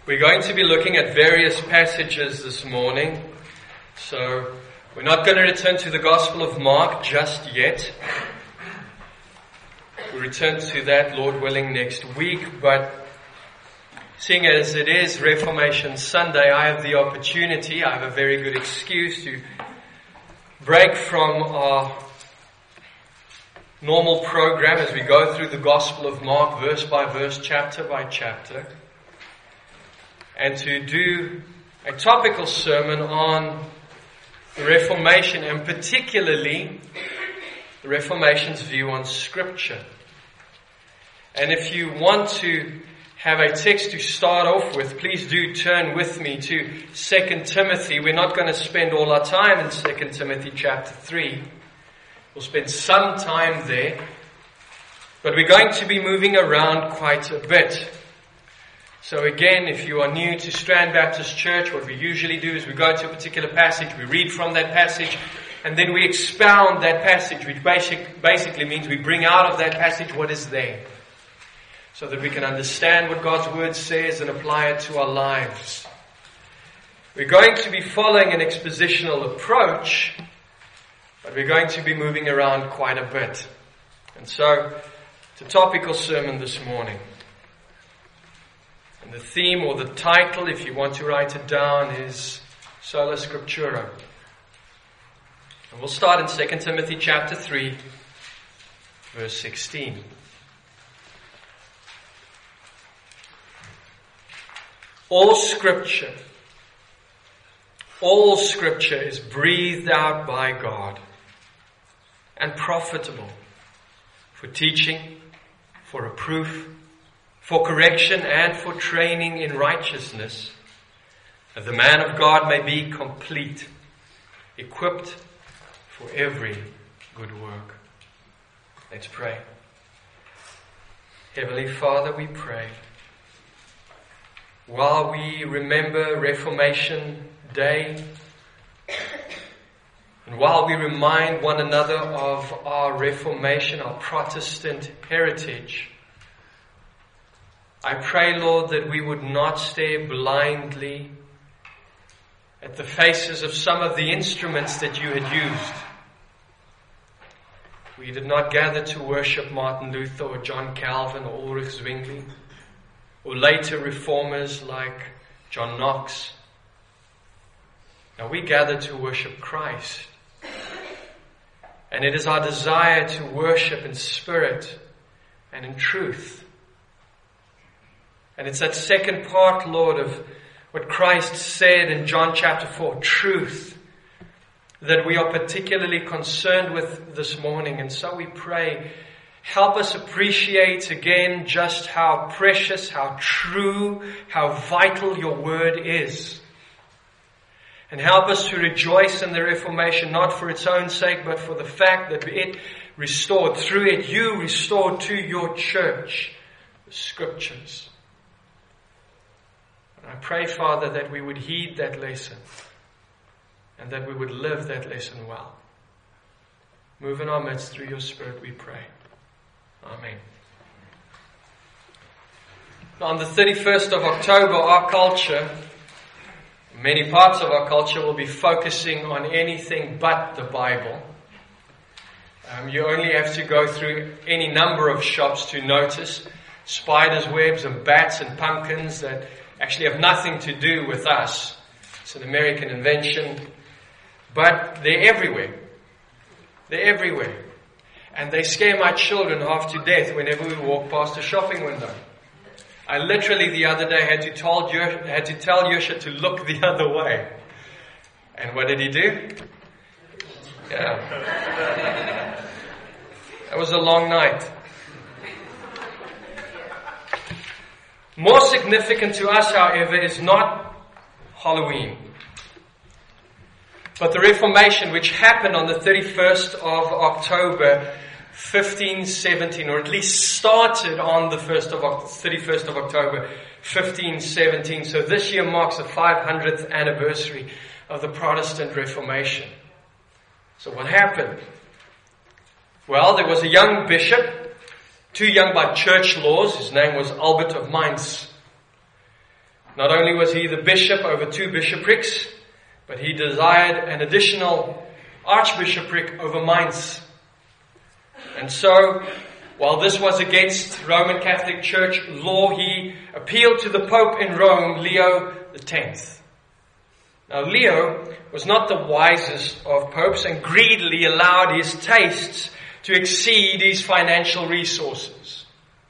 We're going to be looking at various passages this morning. So we're not going to return to the Gospel of Mark just yet. We'll return to that, Lord willing, next week. But seeing as it is Reformation Sunday, I have the opportunity, I have a very good excuse to break from our normal program as we go through the Gospel of Mark, verse by verse, chapter by chapter, and to do a topical sermon on the Reformation, and particularly the Reformation's view on Scripture. And if you want to have a text to start off with, please do turn with me to 2 Timothy. We're not going to spend all our time in 2 Timothy chapter 3. We'll spend some time there, but we're going to be moving around quite a bit. So again, if you are new to Strand Baptist Church, what we usually do is we go to a particular passage, we read from that passage, and then we expound that passage, which basically means we bring out of that passage what is there, so that we can understand what God's Word says and apply it to our lives. We're going to be following an expositional approach, but we're going to be moving around quite a bit. And so, it's a topical sermon this morning. And the theme or the title, if you want to write it down, is Sola Scriptura. And we'll start in 2 Timothy chapter 3, verse 16. All Scripture is breathed out by God and profitable for teaching, for reproof, for correction, and for training in righteousness, that the man of God may be complete, equipped for every good work. Let's pray. Heavenly Father, we pray, while we remember Reformation Day, and while we remind one another of our Reformation, our Protestant heritage, I pray, Lord, that we would not stare blindly at the faces of some of the instruments that you had used. We did not gather to worship Martin Luther or John Calvin or Ulrich Zwingli, or later reformers like John Knox. Now we gather to worship Christ. And it is our desire to worship in spirit and in truth. And it's that second part, Lord, of what Christ said in John chapter 4, truth, that we are particularly concerned with this morning. And so we pray, help us appreciate again just how precious, how true, how vital your word is. And help us to rejoice in the Reformation, not for its own sake, but for the fact that it restored, through it you restored to your church the Scriptures. And I pray, Father, that we would heed that lesson and that we would live that lesson well. Move in our midst through your Spirit, we pray. Amen. On the 31st of October, our culture, many parts of our culture, will be focusing on anything but the Bible. You only have to go through any number of shops to notice spiders' webs and bats and pumpkins that actually have nothing to do with us. It's an American invention. But they're everywhere. They're everywhere. And they scare my children half to death whenever we walk past a shopping window. I literally the other day had to tell Yosha to look the other way. And what did he do? Yeah. It was a long night. More significant to us, however, is not Halloween, but the Reformation, which happened on the 31st of October, 1517, or at least started on the 31st of October, 1517. So this year marks the 500th anniversary of the Protestant Reformation. So what happened? Well, there was a young bishop, too young by church laws. His name was Albert of Mainz. Not only was he the bishop over 2 bishoprics, but he desired an additional archbishopric over Mainz. And so, while this was against Roman Catholic Church law, he appealed to the Pope in Rome, Leo X. Now, Leo was not the wisest of popes and greedily allowed his tastes to exceed his financial resources.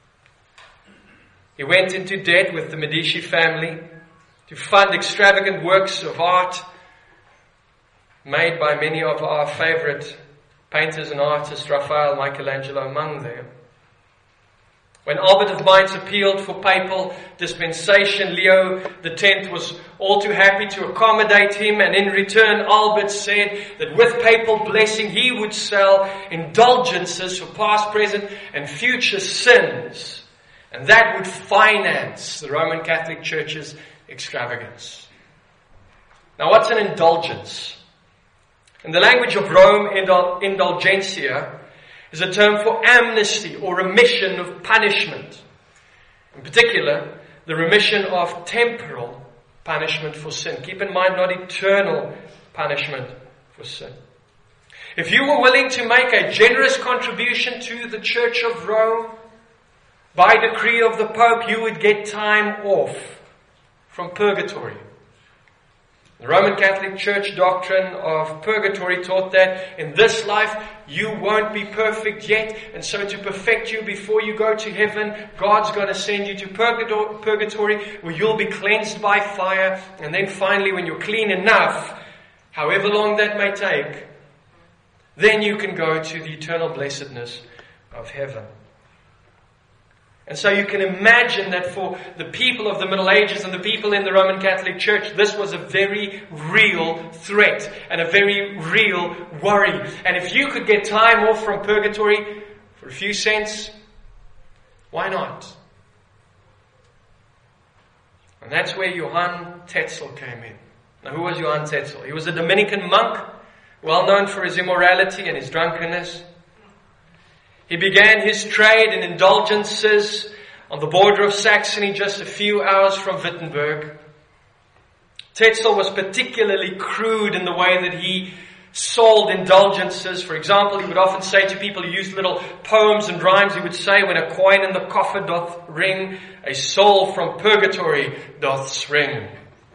He went into debt with the Medici family to fund extravagant works of art made by many of our favorite painters and artists, Raphael, Michelangelo among them. When Albert of Mainz appealed for papal dispensation, Leo X was all too happy to accommodate him, and in return Albert said that with papal blessing he would sell indulgences for past, present and future sins, and that would finance the Roman Catholic Church's extravagance. Now, what's an indulgence? In the language of Rome, indulgentia is a term for amnesty or remission of punishment. In particular, the remission of temporal punishment for sin. Keep in mind, not eternal punishment for sin. If you were willing to make a generous contribution to the Church of Rome, by decree of the Pope, you would get time off from purgatory. The Roman Catholic Church doctrine of purgatory taught that in this life you won't be perfect yet, and so to perfect you before you go to heaven, God's going to send you to purgatory where you'll be cleansed by fire, and then finally when you're clean enough, however long that may take, then you can go to the eternal blessedness of heaven. And so you can imagine that for the people of the Middle Ages and the people in the Roman Catholic Church, this was a very real threat and a very real worry. And if you could get time off from purgatory for a few cents, why not? And that's where Johann Tetzel came in. Now, who was Johann Tetzel? He was a Dominican monk, well known for his immorality and his drunkenness. He began his trade in indulgences on the border of Saxony, just a few hours from Wittenberg. Tetzel was particularly crude in the way that he sold indulgences. For example, he would often say to people who used little poems and rhymes, he would say, "When a coin in the coffer doth ring, a soul from purgatory doth spring."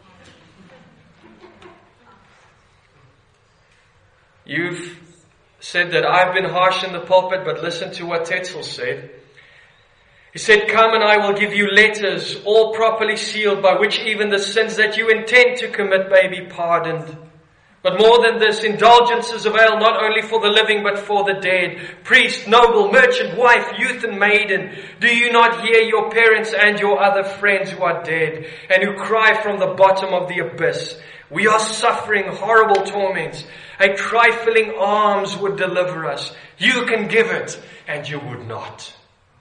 You've said that I've been harsh in the pulpit, but listen to what Tetzel said. He said, "Come and I will give you letters, all properly sealed, by which even the sins that you intend to commit may be pardoned. But more than this, indulgences avail not only for the living, but for the dead. Priest, noble, merchant, wife, youth and maiden, do you not hear your parents and your other friends who are dead, and who cry from the bottom of the abyss? We are suffering horrible torments. A trifling alms would deliver us. You can give it, and you would not."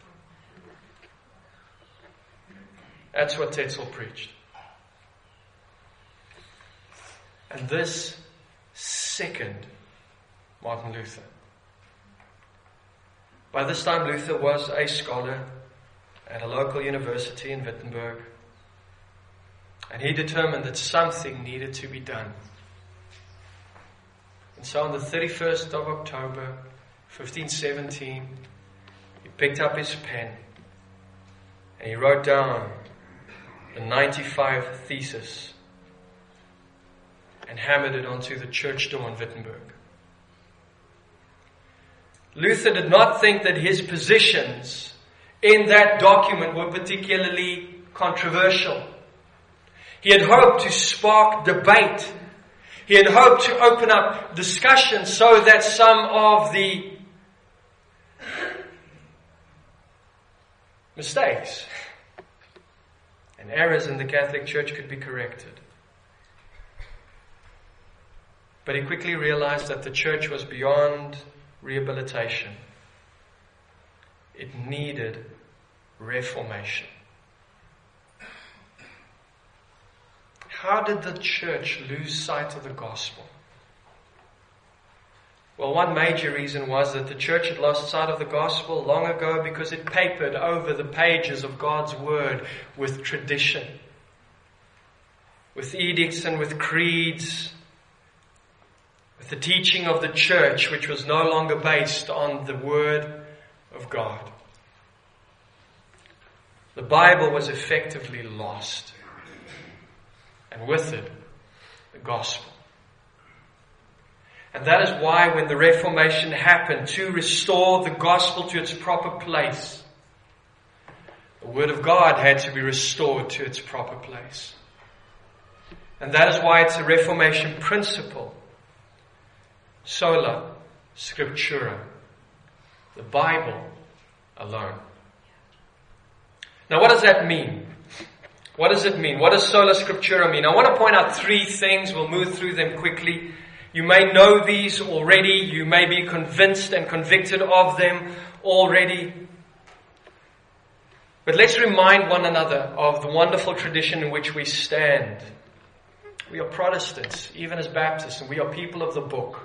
That's what Tetzel preached. And this sickened Martin Luther. By this time, Luther was a scholar at a local university in Wittenberg. And he determined that something needed to be done. And so on the 31st of October, 1517, he picked up his pen and he wrote down the 95 Thesis and hammered it onto the church door in Wittenberg. Luther did not think that his positions in that document were particularly controversial. He had hoped to spark debate. He had hoped to open up discussion so that some of the mistakes and errors in the Catholic Church could be corrected. But he quickly realized that the church was beyond rehabilitation. It needed reformation. How did the church lose sight of the gospel? Well, one major reason was that the church had lost sight of the gospel long ago because it papered over the pages of God's word with tradition. with edicts and with creeds, with the teaching of the church, which was no longer based on the Word of God. The Bible was effectively lost, and with it, the gospel. And that is why when the Reformation happened, to restore the gospel to its proper place, the Word of God had to be restored to its proper place. And that is why it's a Reformation principle. Sola Scriptura. The Bible alone. Now what does that mean? What does it mean? What does Sola Scriptura mean? I want to point out three things. We'll move through them quickly. You may know these already. You may be convinced and convicted of them already. But let's remind one another of the wonderful tradition in which we stand. We are Protestants, even as Baptists, and we are people of the book.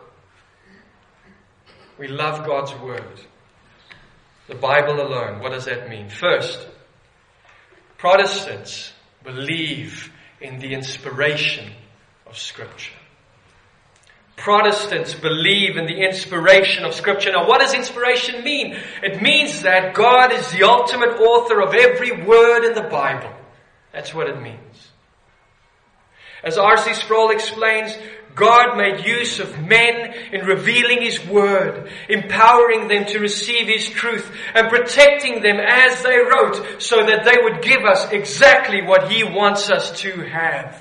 We love God's Word. The Bible alone. What does that mean? First, Protestants believe in the inspiration of Scripture. Protestants believe in the inspiration of Scripture. Now, what does inspiration mean? It means that God is the ultimate author of every word in the Bible. That's what it means. As R.C. Sproul explains, God made use of men in revealing His Word, empowering them to receive His truth, and protecting them as they wrote, so that they would give us exactly what He wants us to have.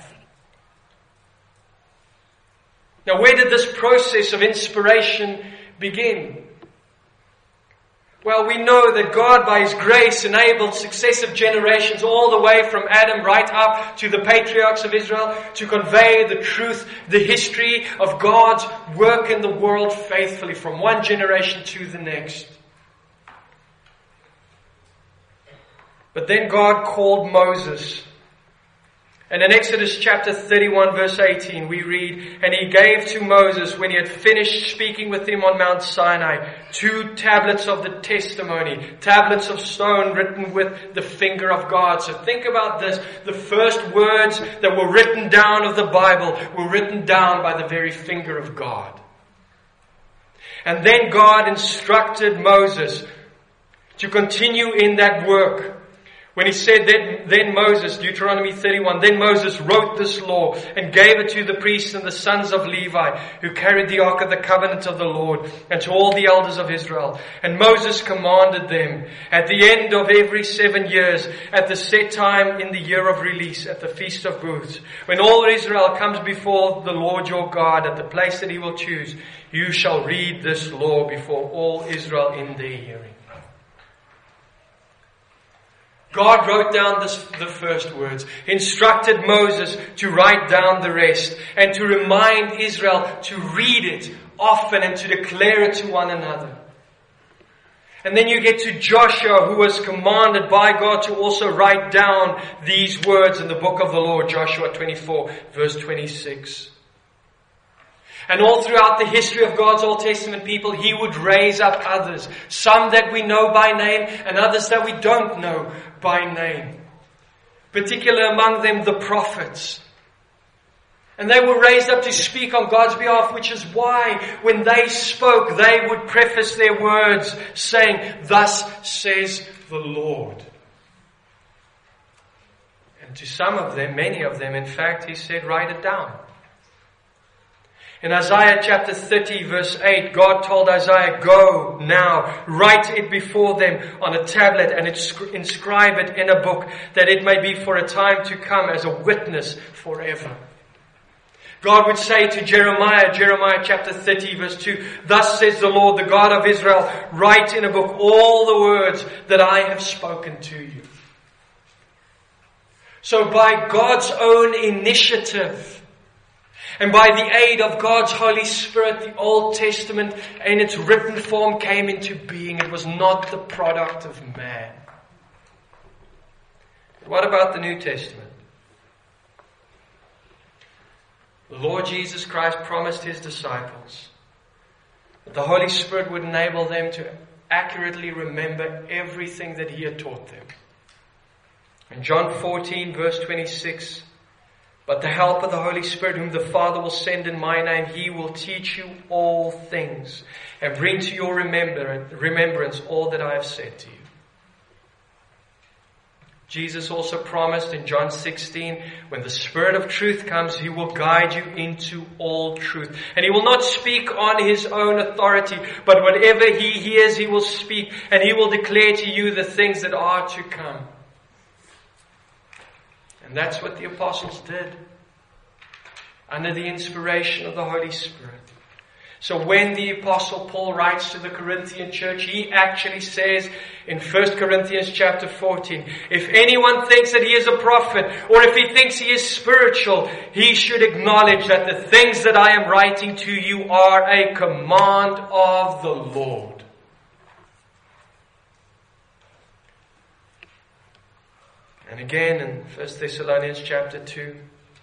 Now, where did this process of inspiration begin? Well, we know that God, by His grace, enabled successive generations all the way from Adam right up to the patriarchs of Israel to convey the truth, the history of God's work in the world faithfully from one generation to the next. But then God called Moses. And in Exodus chapter 31 verse 18 we read, "And He gave to Moses, when he had finished speaking with him on Mount Sinai, 2 tablets of the testimony, tablets of stone written with the finger of God." So think about this. The first words that were written down of the Bible were written down by the very finger of God. And then God instructed Moses to continue in that work. When He said that, then Moses, Deuteronomy 31, then Moses wrote this law and gave it to the priests and the sons of Levi, who carried the ark of the covenant of the Lord, and to all the elders of Israel. And Moses commanded them, at the end of every 7 years, at the set time in the year of release, at the Feast of Booths, when all Israel comes before the Lord your God at the place that He will choose, you shall read this law before all Israel in their hearing. God wrote down the first words, instructed Moses to write down the rest, and to remind Israel to read it often and to declare it to one another. And then you get to Joshua, who was commanded by God to also write down these words in the book of the Lord, Joshua 24, verse 26. And all throughout the history of God's Old Testament people, He would raise up others. Some that we know by name and others that we don't know by name. Particularly among them, the prophets. And they were raised up to speak on God's behalf, which is why when they spoke, they would preface their words saying, "Thus says the Lord." And to some of them, many of them, in fact, He said, write it down. In Isaiah chapter 30 verse 8, God told Isaiah, "Go now, write it before them on a tablet and inscribe it in a book, that it may be for a time to come as a witness forever." God would say to Jeremiah chapter 30 verse 2, "Thus says the Lord, the God of Israel, write in a book all the words that I have spoken to you." So by God's own initiative, and by the aid of God's Holy Spirit, the Old Testament in its written form came into being. It was not the product of man. But what about the New Testament? The Lord Jesus Christ promised His disciples that the Holy Spirit would enable them to accurately remember everything that He had taught them. In John 14 verse 26, But the Helper, the Holy Spirit, whom the Father will send in my name, He will teach you all things and bring to your remembrance all that I have said to you. Jesus also promised in John 16, when the Spirit of truth comes, He will guide you into all truth. And He will not speak on His own authority, but whatever He hears, He will speak, and He will declare to you the things that are to come. And that's what the apostles did, under the inspiration of the Holy Spirit. So when the Apostle Paul writes to the Corinthian church, he actually says in 1 Corinthians chapter 14, if anyone thinks that he is a prophet, or if he thinks he is spiritual, he should acknowledge that the things that I am writing to you are a command of the Lord. And again in 1 Thessalonians chapter 2,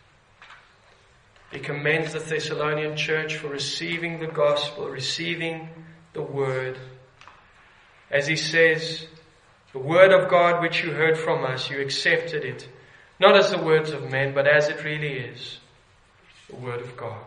he commends the Thessalonian church for receiving the gospel, receiving the word. As he says, the word of God which you heard from us, you accepted it, not as the words of men, but as it really is, the word of God.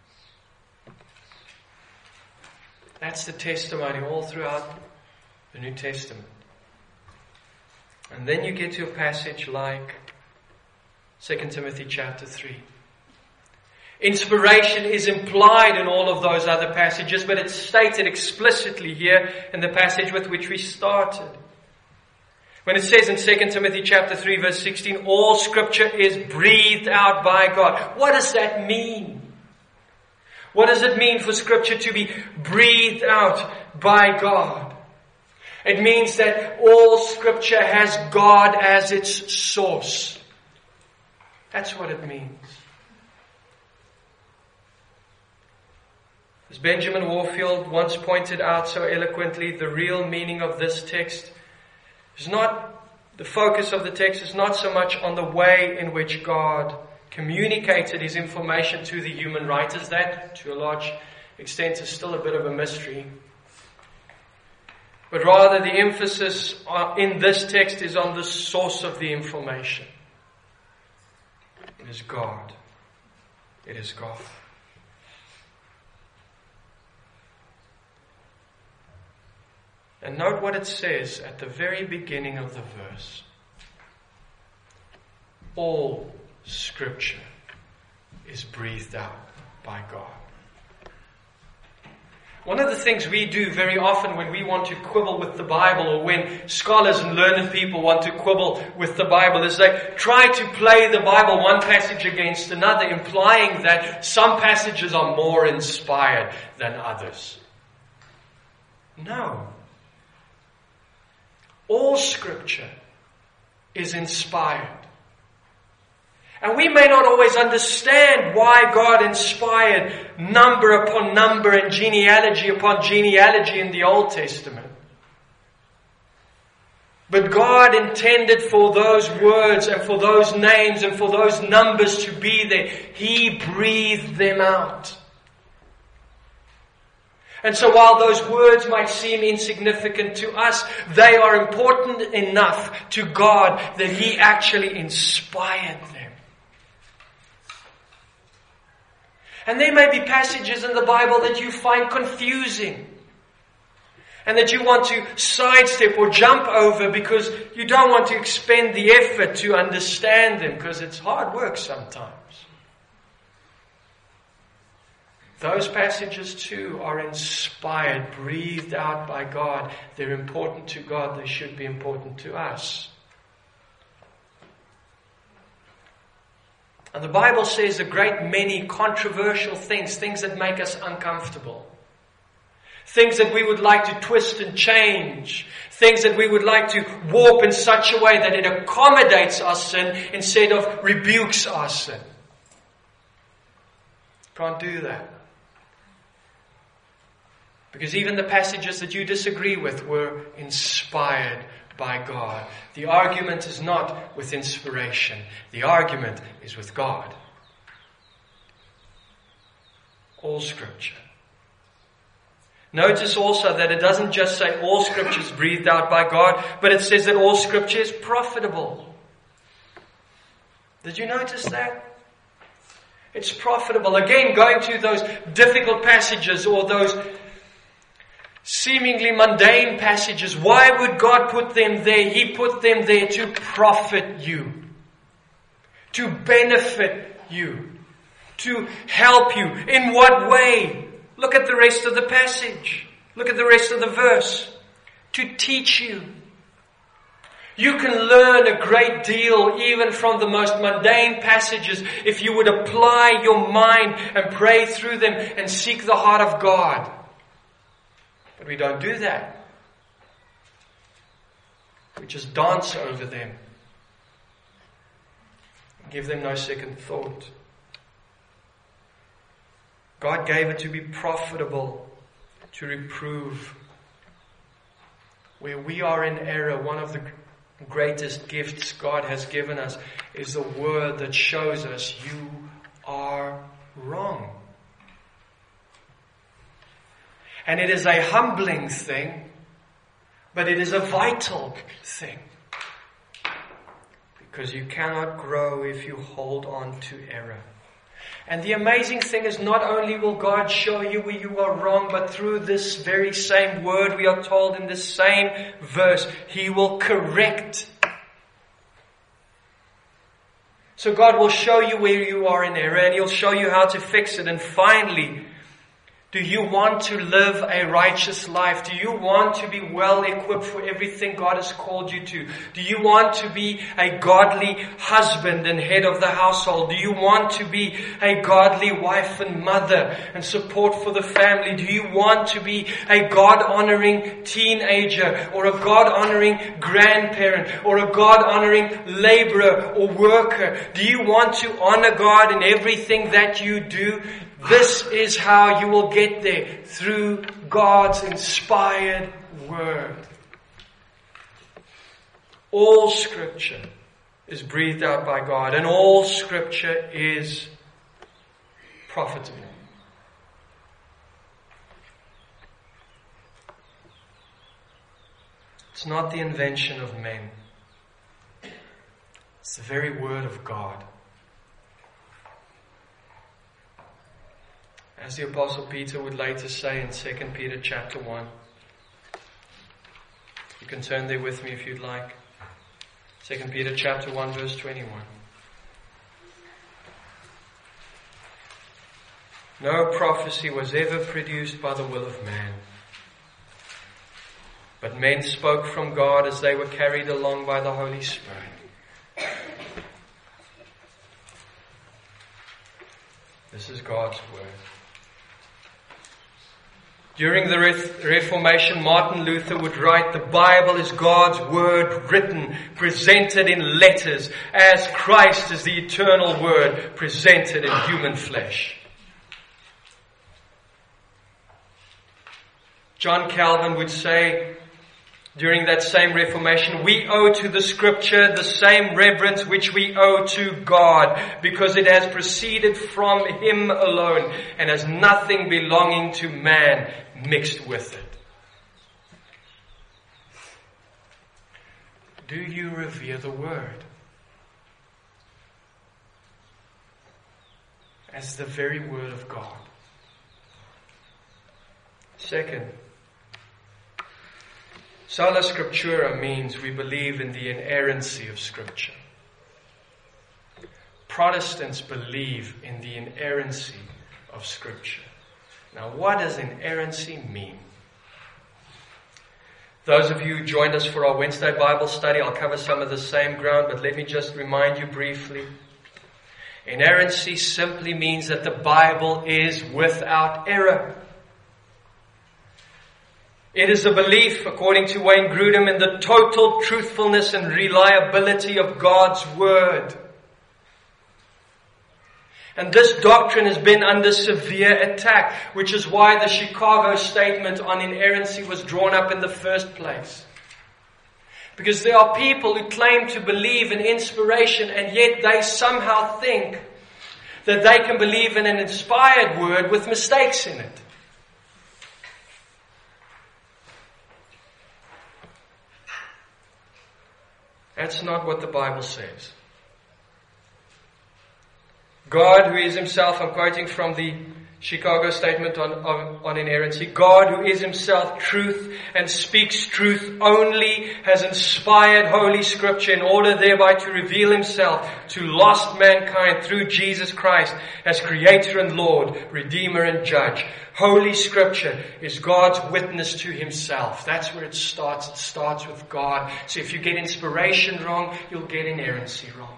That's the testimony all throughout the New Testament. And then you get to a passage like 2 Timothy chapter 3. Inspiration is implied in all of those other passages, but it's stated explicitly here in the passage with which we started. When it says in 2 Timothy chapter 3 verse 16, all scripture is breathed out by God. What does that mean? What does it mean for scripture to be breathed out by God? It means that all scripture has God as its source. That's what it means. As Benjamin Warfield once pointed out so eloquently, the real meaning of this text is not, the focus of the text is not so much on the way in which God communicated His information to the human writers. That, to a large extent, is still a bit of a mystery. But rather the emphasis in this text is on the source of the information. It is God. It is God. And note what it says at the very beginning of the verse. All scripture is breathed out by God. One of the things we do very often when we want to quibble with the Bible, or when scholars and learned people want to quibble with the Bible, is they try to play the Bible one passage against another, implying that some passages are more inspired than others. No. All scripture is inspired. And we may not always understand why God inspired number upon number and genealogy upon genealogy in the Old Testament. But God intended for those words and for those names and for those numbers to be there. He breathed them out. And so while those words might seem insignificant to us, they are important enough to God that He actually inspired them. And there may be passages in the Bible that you find confusing and that you want to sidestep or jump over because you don't want to expend the effort to understand them, because it's hard work sometimes. Those passages too are inspired, breathed out by God. They're important to God. They should be important to us. And the Bible says a great many controversial things that make us uncomfortable. Things that we would like to twist and change. Things that we would like to warp in such a way that it accommodates our sin instead of rebukes our sin. Can't do that. Because even the passages that you disagree with were inspired by God. The argument is not with inspiration. The argument is with God. All scripture. Notice also that it doesn't just say all scripture is breathed out by God, but it says that all scripture is profitable. Did you notice that? It's profitable. Again, going to those difficult passages or those seemingly mundane passages. Why would God put them there? He put them there to profit you, to benefit you, to help you. In what way? Look at the rest of the passage. Look at the rest of the verse. To teach you. You can learn a great deal even from the most mundane passages if you would apply your mind and pray through them and seek the heart of God. But we don't do that. We just dance over them. Give them no second thought. God gave it to be profitable, to reprove. Where we are in error, one of the greatest gifts God has given us is the word that shows us you are wrong. And it is a humbling thing, but it is a vital thing. Because you cannot grow if you hold on to error. And the amazing thing is, not only will God show you where you are wrong, but through this very same word, we are told in this same verse, He will correct. So God will show you where you are in error, and He'll show you how to fix it. And finally, do you want to live a righteous life? Do you want to be well equipped for everything God has called you to? Do you want to be a godly husband and head of the household? Do you want to be a godly wife and mother and support for the family? Do you want to be a God-honoring teenager or a God-honoring grandparent or a God-honoring laborer or worker? Do you want to honor God in everything that you do? This is how you will get there, through God's inspired word. All Scripture is breathed out by God, and all Scripture is profitable. It's not the invention of men. It's the very word of God. As the Apostle Peter would later say in 2 Peter chapter 1. You can turn there with me if you'd like. 2 Peter chapter 1 verse 21. No prophecy was ever produced by the will of man, but men spoke from God as they were carried along by the Holy Spirit. This is God's word. During the Reformation, Martin Luther would write, the Bible is God's word written, presented in letters, as Christ is the eternal word presented in human flesh. John Calvin would say, during that same Reformation, we owe to the Scripture the same reverence which we owe to God, because it has proceeded from Him alone and has nothing belonging to man mixed with it. Do you revere the Word as the very Word of God? Second, Sola Scriptura means we believe in the inerrancy of Scripture. Protestants believe in the inerrancy of Scripture. Now, what does inerrancy mean? Those of you who joined us for our Wednesday Bible study, I'll cover some of the same ground, but let me just remind you briefly. Inerrancy simply means that the Bible is without error. It is a belief, according to Wayne Grudem, in the total truthfulness and reliability of God's Word. And this doctrine has been under severe attack, which is why the Chicago Statement on inerrancy was drawn up in the first place. Because there are people who claim to believe in inspiration, and yet they somehow think that they can believe in an inspired word with mistakes in it. That's not what the Bible says. God who is himself, I'm quoting from the Chicago Statement on Inerrancy, God who is himself truth and speaks truth only has inspired Holy Scripture in order thereby to reveal himself to lost mankind through Jesus Christ as Creator and Lord, Redeemer and Judge. Holy Scripture is God's witness to himself. That's where it starts. It starts with God. So if you get inspiration wrong, you'll get inerrancy wrong.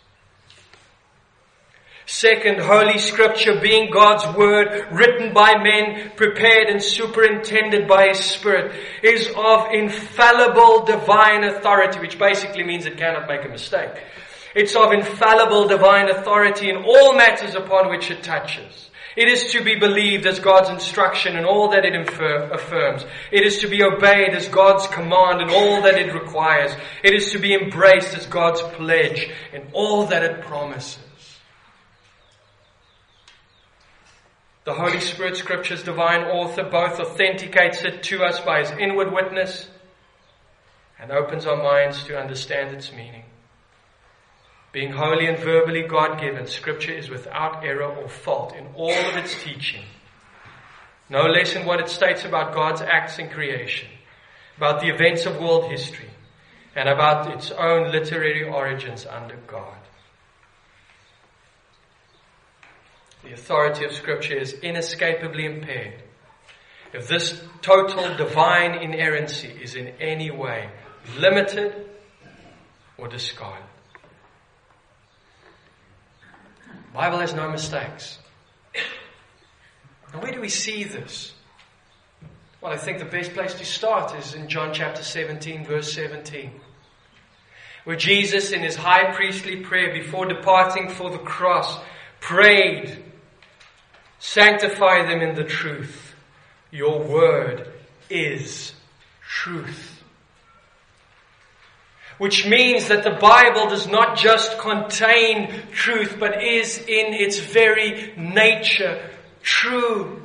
Second, Holy Scripture being God's Word, written by men, prepared and superintended by His Spirit, is of infallible divine authority, which basically means it cannot make a mistake. It's of infallible divine authority in all matters upon which it touches. It is to be believed as God's instruction in all that it affirms. It is to be obeyed as God's command in all that it requires. It is to be embraced as God's pledge in all that it promises. The Holy Spirit, Scripture's divine author, both authenticates it to us by His inward witness and opens our minds to understand its meaning. Being holy and verbally God-given, Scripture is without error or fault in all of its teaching. No less in what it states about God's acts in creation, about the events of world history, and about its own literary origins under God. The authority of Scripture is inescapably impaired if this total divine inerrancy is in any way limited or discarded. The Bible has no mistakes. Now, where do we see this? Well, I think the best place to start is in John chapter 17, verse 17. Where Jesus, in his high priestly prayer before departing for the cross, prayed, "Sanctify them in the truth. Your word is truth." Which means that the Bible does not just contain truth, but is in its very nature true.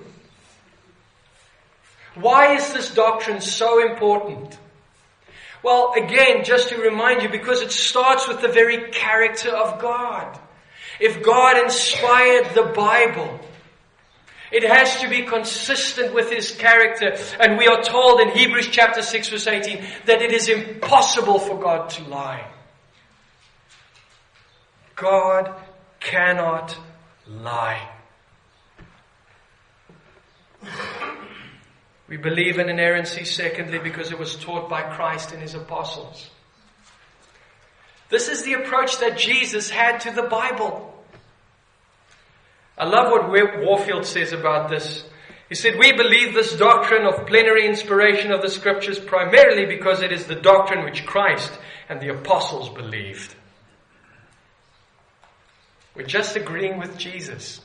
Why is this doctrine so important? Well, again, just to remind you, because it starts with the very character of God. If God inspired the Bible, it has to be consistent with His character. And we are told in Hebrews chapter 6 verse 18 that it is impossible for God to lie. God cannot lie. We believe in inerrancy, secondly, because it was taught by Christ and His apostles. This is the approach that Jesus had to the Bible. I love what Warfield says about this. He said, "We believe this doctrine of plenary inspiration of the Scriptures primarily because it is the doctrine which Christ and the apostles believed." We're just agreeing with Jesus.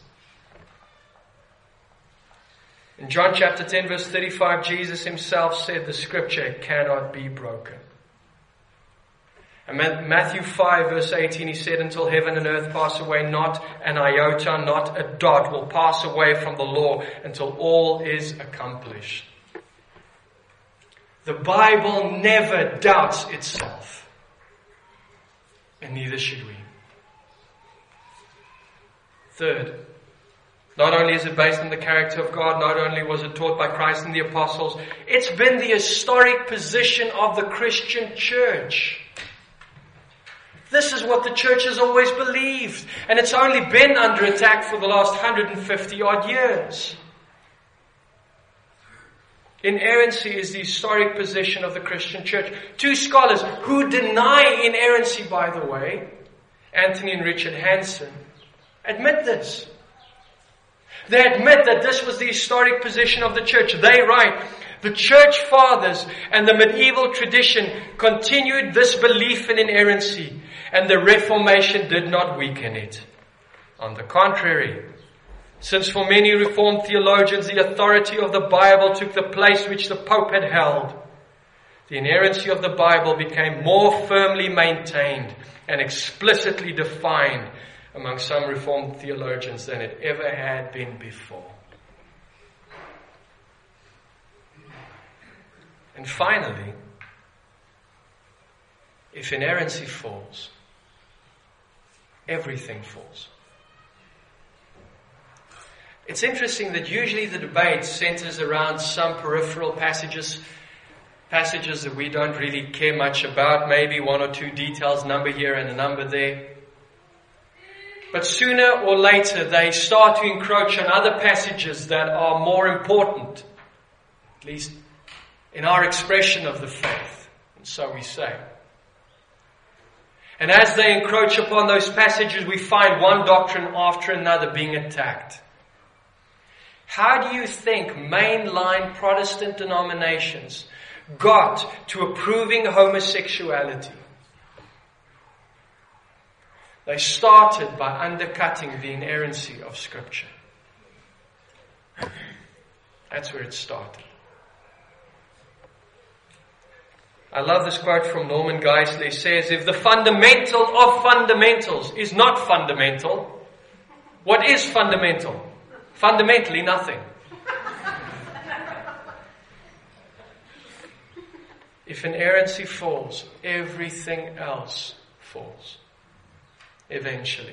In John chapter 10 verse 35, Jesus himself said the Scripture cannot be broken. In Matthew 5 verse 18, he said, "Until heaven and earth pass away, not an iota, not a dot will pass away from the law until all is accomplished." The Bible never doubts itself. And neither should we. Third, not only is it based on the character of God, not only was it taught by Christ and the apostles, it's been the historic position of the Christian church. This is what the church has always believed. And it's only been under attack for the last 150 odd years. Inerrancy is the historic position of the Christian church. Two scholars who deny inerrancy, by the way, Anthony and Richard Hansen, admit this. They admit that this was the historic position of the church. They write, "The church fathers and the medieval tradition continued this belief in inerrancy, and the Reformation did not weaken it. On the contrary, since for many Reformed theologians the authority of the Bible took the place which the Pope had held, the inerrancy of the Bible became more firmly maintained and explicitly defined among some Reformed theologians than it ever had been before." And finally, if inerrancy falls, everything falls. It's interesting that usually the debate centers around some peripheral passages that we don't really care much about, maybe one or two details, number here and a number there. But sooner or later they start to encroach on other passages that are more important, at least in our expression of the faith, and so we say. And as they encroach upon those passages, we find one doctrine after another being attacked. How do you think mainline Protestant denominations got to approving homosexuality? They started by undercutting the inerrancy of Scripture. That's where it started. I love this quote from Norman Geisler. He says, if the fundamental of fundamentals is not fundamental, what is fundamental? Fundamentally nothing. If inerrancy falls, everything else falls. Eventually.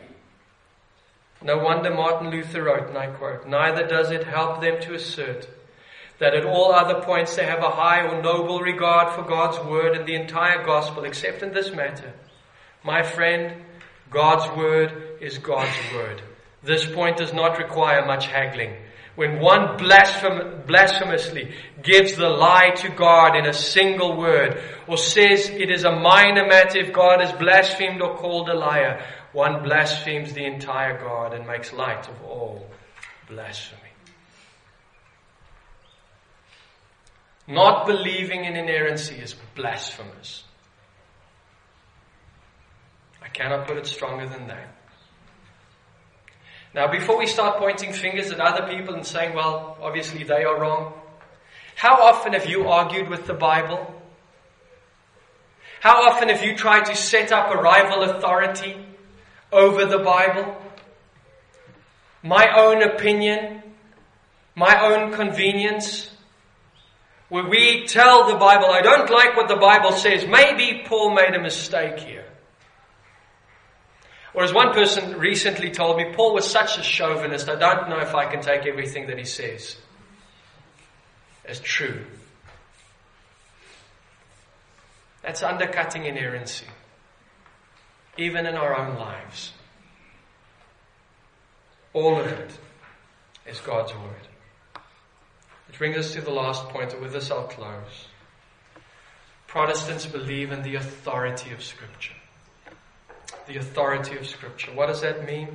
No wonder Martin Luther wrote, and I quote, neither does it help them to assert that at all other points they have a high or noble regard for God's word and the entire gospel, except in this matter. My friend, God's word is God's word. This point does not require much haggling. When one blasphemously gives the lie to God in a single word, or says it is a minor matter if God is blasphemed or called a liar, one blasphemes the entire God and makes light of all blasphemy. Not believing in inerrancy is blasphemous. I cannot put it stronger than that. Now, before we start pointing fingers at other people and saying, well, obviously they are wrong, how often have you argued with the Bible? How often have you tried to set up a rival authority over the Bible? My own opinion, my own convenience, where we tell the Bible, I don't like what the Bible says, maybe Paul made a mistake here. Or as one person recently told me, Paul was such a chauvinist, I don't know if I can take everything that he says as true. That's undercutting inerrancy, even in our own lives. All of it is God's word. Which brings us to the last point, and with this I'll close. Protestants believe in the authority of Scripture. The authority of Scripture. What does that mean?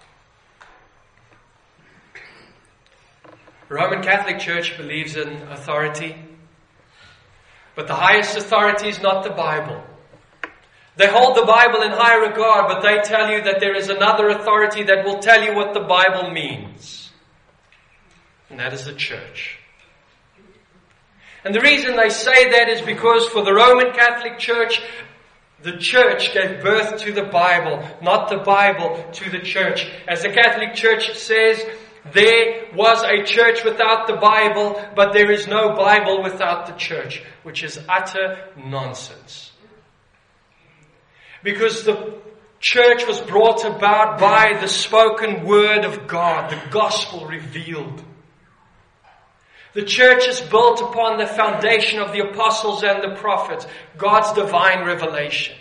The Roman Catholic Church believes in authority, but the highest authority is not the Bible. They hold the Bible in high regard, but they tell you that there is another authority that will tell you what the Bible means. And that is the church. And the reason they say that is because for the Roman Catholic Church, the church gave birth to the Bible, not the Bible to the church. As the Catholic Church says, there was a church without the Bible, but there is no Bible without the church, which is utter nonsense. Because the church was brought about by the spoken word of God, the gospel revealed. The church is built upon the foundation of the apostles and the prophets, God's divine revelation.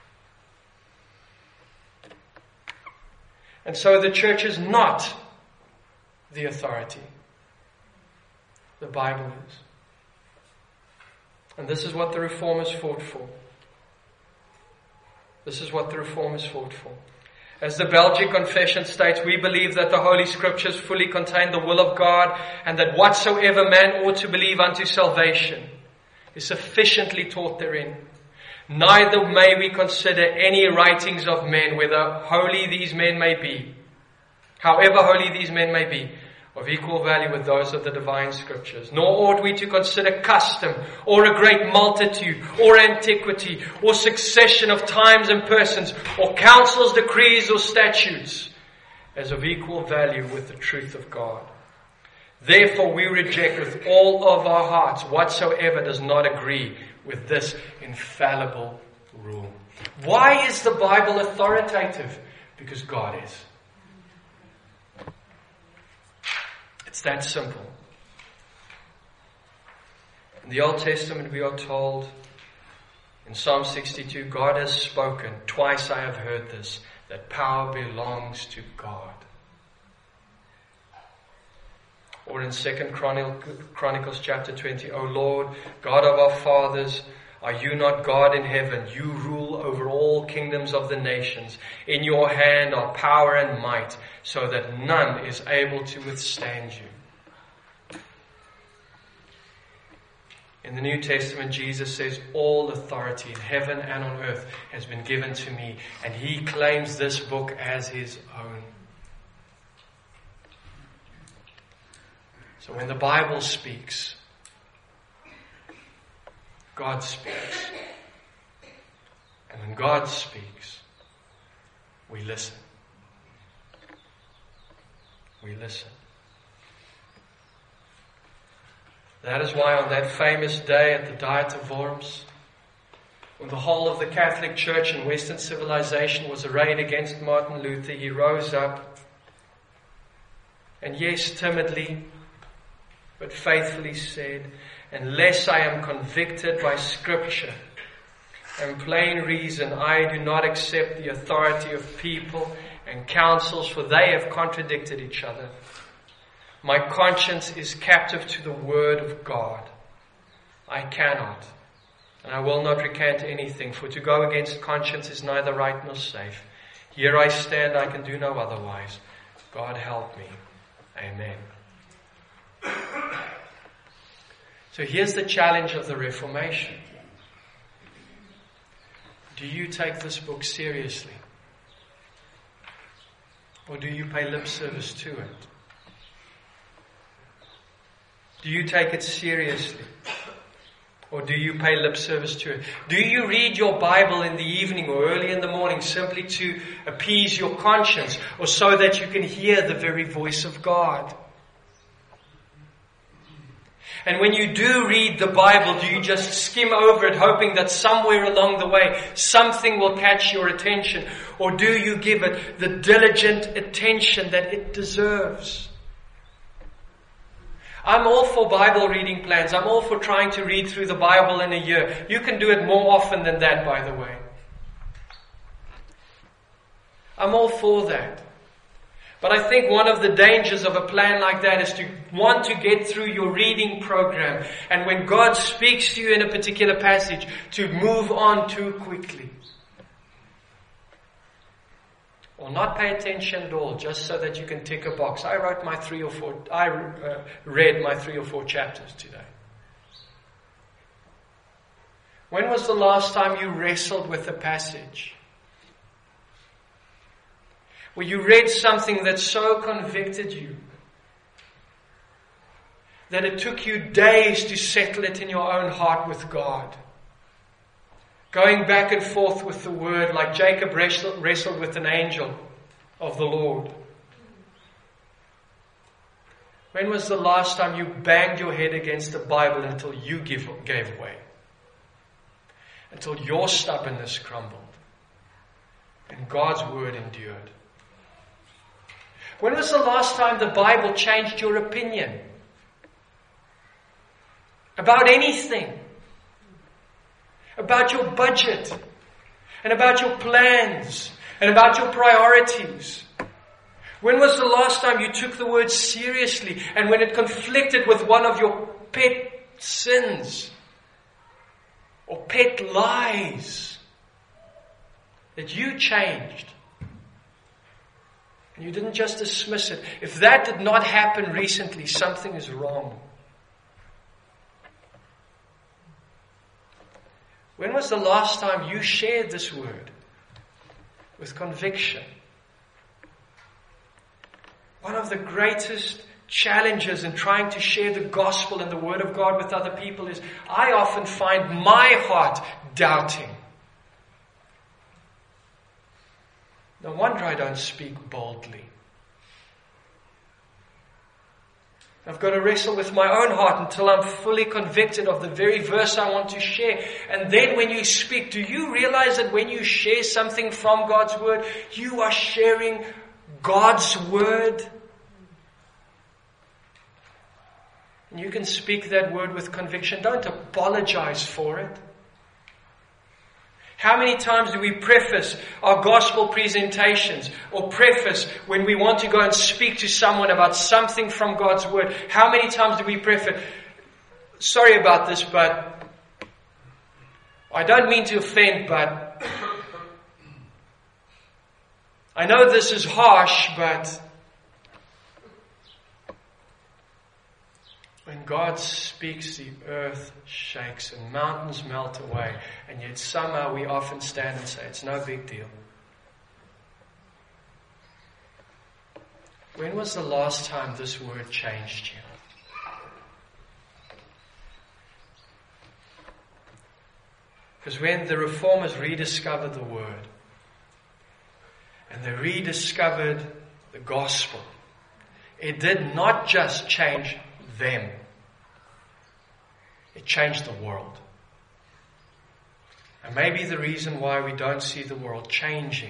And so the church is not the authority. The Bible is. And this is what the Reformers fought for. This is what the Reformers fought for. As the Belgic Confession states, we believe that the Holy Scriptures fully contain the will of God, and that whatsoever man ought to believe unto salvation is sufficiently taught therein. Neither may we consider any writings of men, whether holy these men may be, however holy these men may be, of equal value with those of the divine Scriptures. Nor ought we to consider custom, or a great multitude, or antiquity, or succession of times and persons, or councils, decrees, or statutes, as of equal value with the truth of God. Therefore we reject with all of our hearts whatsoever does not agree with this infallible rule. Why is the Bible authoritative? Because God is. It's that simple. In the Old Testament we are told in Psalm 62, God has spoken, twice I have heard this, that power belongs to God. Or in 2 Chronicles chapter 20, O Lord, God of our fathers, are you not God in heaven? You rule over all kingdoms of the nations. In your hand are power and might, so that none is able to withstand you. In the New Testament, Jesus says, all authority in heaven and on earth has been given to me, and he claims this book as his own. So when the Bible speaks, God speaks. And when God speaks, we listen. We listen. That is why on that famous day at the Diet of Worms, when the whole of the Catholic Church and Western civilization was arrayed against Martin Luther, he rose up and, yes, timidly, but faithfully said, unless I am convicted by Scripture and plain reason, I do not accept the authority of people and councils, for they have contradicted each other. My conscience is captive to the Word of God. I cannot, and I will not recant anything, for to go against conscience is neither right nor safe. Here I stand, I can do no otherwise. God help me. Amen. So here's the challenge of the Reformation. Do you take this book seriously? Or do you pay lip service to it? Do you take it seriously? Or do you pay lip service to it? Do you read your Bible in the evening or early in the morning simply to appease your conscience, or so that you can hear the very voice of God? And when you do read the Bible, do you just skim over it, hoping that somewhere along the way something will catch your attention? Or do you give it the diligent attention that it deserves? I'm all for Bible reading plans. I'm all for trying to read through the Bible in a year. You can do it more often than that, by the way. I'm all for that. But I think one of the dangers of a plan like that is to want to get through your reading program, and when God speaks to you in a particular passage, to move on too quickly. Or not pay attention at all, just so that you can tick a box. I read my 3 or 4 chapters today. When was the last time you wrestled with a passage? Where you read something that so convicted you that it took you days to settle it in your own heart with God. Going back and forth with the Word, like Jacob wrestled with an angel of the Lord. When was the last time you banged your head against the Bible until you gave way? Until your stubbornness crumbled and God's Word endured? When was the last time the Bible changed your opinion about anything? About your budget, and about your plans, and about your priorities? When was the last time you took the Word seriously, and when it conflicted with one of your pet sins or pet lies, that you changed? And you didn't just dismiss it. If that did not happen recently, something is wrong. When was the last time you shared this Word with conviction? One of the greatest challenges in trying to share the gospel and the Word of God with other people is I often find my heart doubting. No wonder I don't speak boldly. I've got to wrestle with my own heart until I'm fully convicted of the very verse I want to share. And then when you speak, do you realize that when you share something from God's Word, you are sharing God's Word? And you can speak that word with conviction. Don't apologize for it. How many times do we preface our gospel presentations or preface when we want to go and speak to someone about something from God's word? How many times do we preface, sorry about this, but I don't mean to offend, but I know this is harsh, but when God speaks, the earth shakes and mountains melt away. And yet somehow we often stand and say, it's no big deal. When was the last time this word changed you? Because when the Reformers rediscovered the word, and they rediscovered the gospel, it did not just change them. It changed the world. And maybe the reason why we don't see the world changing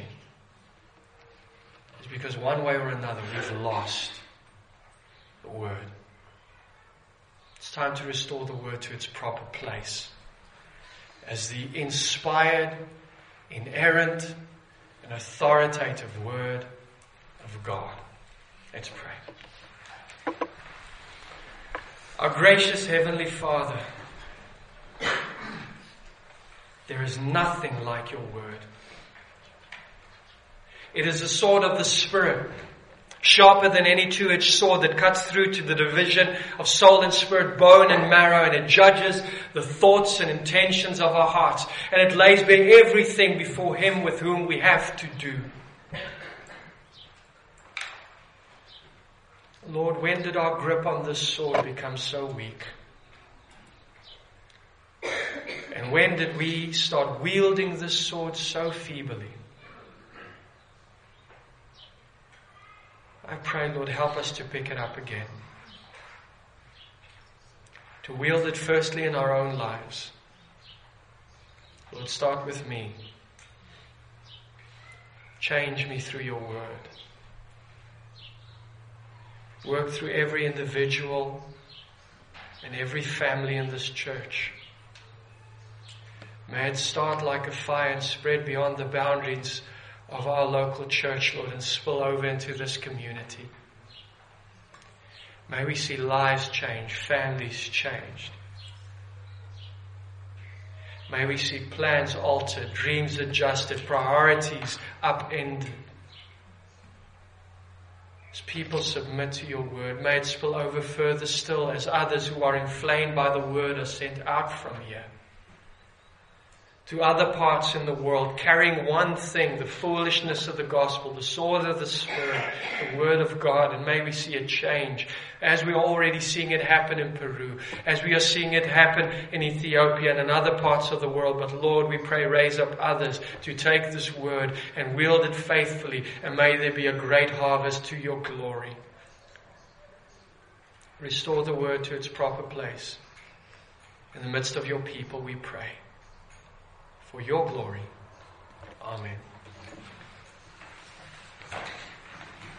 is because one way or another we've lost the word. It's time to restore the word to its proper place as the inspired, inerrant, and authoritative word of God. Let's pray. Our gracious Heavenly Father, there is nothing like your word. It is the sword of the Spirit, sharper than any two-edged sword that cuts through to the division of soul and spirit, bone and marrow, and it judges the thoughts and intentions of our hearts. And it lays bare everything before Him with whom we have to do. Lord, when did our grip on this sword become so weak? And when did we start wielding this sword so feebly? I pray, Lord, help us to pick it up again. To wield it firstly in our own lives. Lord, start with me. Change me through your word. Work through every individual and every family in this church. May it start like a fire and spread beyond the boundaries of our local church, Lord, and spill over into this community. May we see lives changed, families changed. May we see plans altered, dreams adjusted, priorities upended. As people submit to your word, may it spill over further still as others who are inflamed by the word are sent out from here to other parts in the world, carrying one thing, the foolishness of the gospel, the sword of the Spirit, the word of God. And may we see a change as we are already seeing it happen in Peru, as we are seeing it happen in Ethiopia and in other parts of the world. But Lord, we pray, raise up others to take this word and wield it faithfully, and may there be a great harvest to your glory. Restore the word to its proper place. In the midst of your people, we pray. For your glory. Amen.